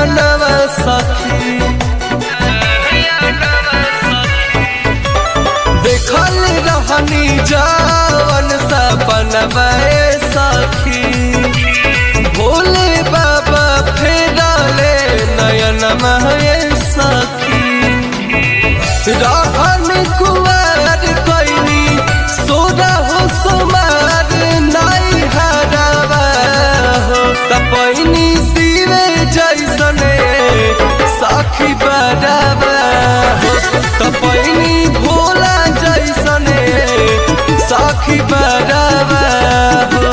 नवा सखी देखल रहनी जवन सपनवा सखी भोले बाबा फेरले नयनमा सखी रहन कुंवर कैनी सोरा हो सोमार नाई हरावा हो तपैनी शिवे जैसने सखी बरावा हो तपैनी भोला जैसने सखी बरावा हो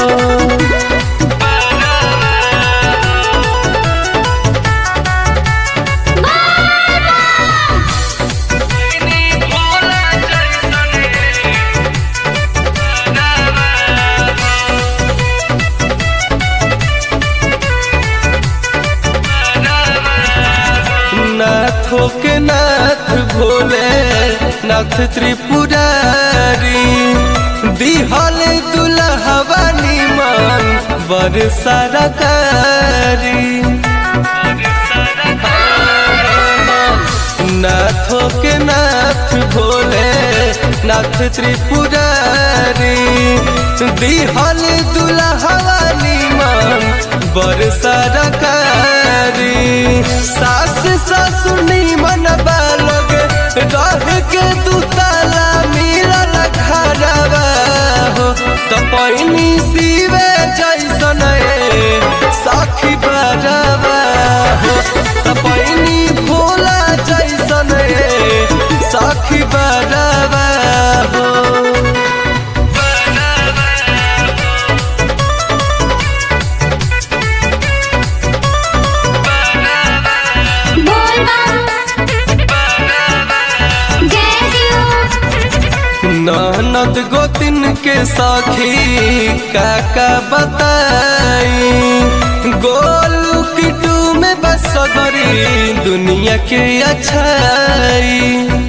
नाथों के नाथ भोले नाथ त्रिपुरारी दिहल दुल्हवा निमन बरसरकारी नाथों के नाथ भोले नाथ त्रिपुरारी दिहल दुल्हवा निमन बरसरकारी सास ससुर निमन बालग रह के तू ताला मिलल घरवा हो तपैनी शिवे जैसन सखी बरावा हो तपैनी भोला जैसन सखी बरावा हो ननद गोतिन के सखी काका बताई गोलू किटू में बस गरी दुनिया के अच्छाई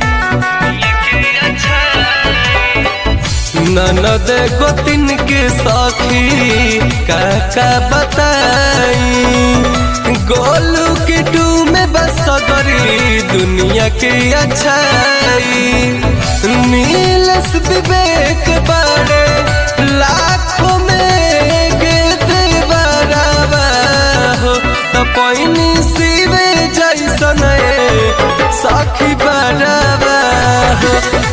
ननद गोतिन के सखी काका बताई गोलू किटू में बस गरी दुनिया के अच्छाई नीलस विवेक बड़े लाखों में गिरते बरावा हो तपैनी शिवे जैसन सखी बरावा हो